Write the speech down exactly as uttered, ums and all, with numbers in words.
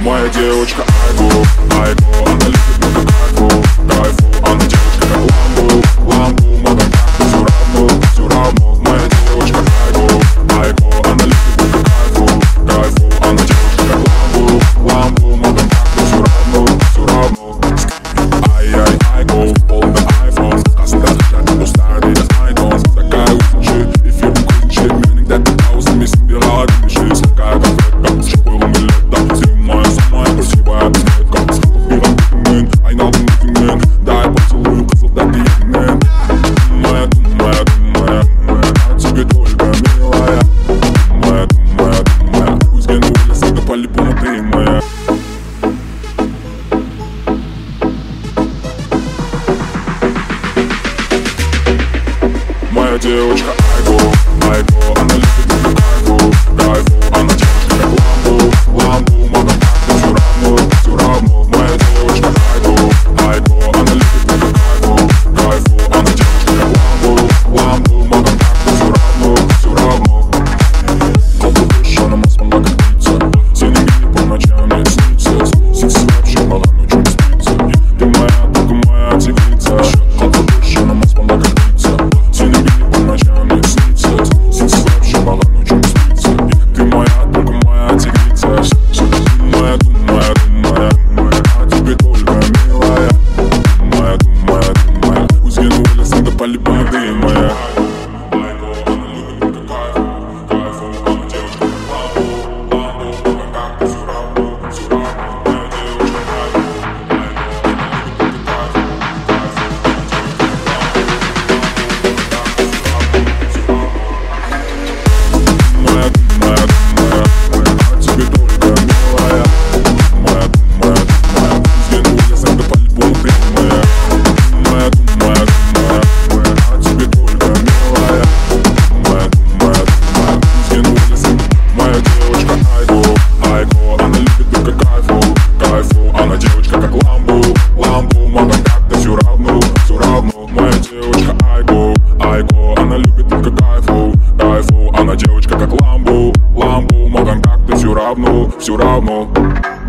Моя девочка айго, айго, она любит много кайфу, кайфу. Она девочка как ламбу, ламбу, мадам как все равно, все равно. Моя девочка айго, айго, она любит много кайфу, кайфу. Она девочка как ламбу, ламбу, мадам как все равно, все равно. Ай-яй, айго, полный айфон, сказка, я не старый, я айдон. Такая лучше, эфир круче, мир никогда не хаос, не собирала души, такая как рэпка, шипала мы лето, зимая, самая красивая беседка. Купила битумен, ай надо битумен, дай поцелую, козел, да ты ебмен. Думая, думая, думая, думая, о тебе только, милая. Думая, думая, думая, пусть генулись, это по-любому ты моя. Моя девочка айго, айго, она любит много кайфу, кайфу. Она девочка как ламбу, ламбу, мадам как все равно, все равно. Моя девочка айго, айго, она любит много кайфу, кайфу. Она девочка как ламбу, ламбу, мадам как все равно, все равно. Колду дышь, она маслала как птица, синий мини по ночам ей снится. Секс вообще мало, ночью не спится. Ты моя, только моя девица. Колду дышь, она маслала как птица, синий мини по ночам ей снится. Секс вообще мало, ночью не спится. Ты моя, только моя девица. Думая, думая, думая, думая, о тебе только, милая. Думая, думая, думая, пусть генулись, это по-любому ты моя. Она девочка как ламбу, ламбу, мадам как ты все равно, все равно.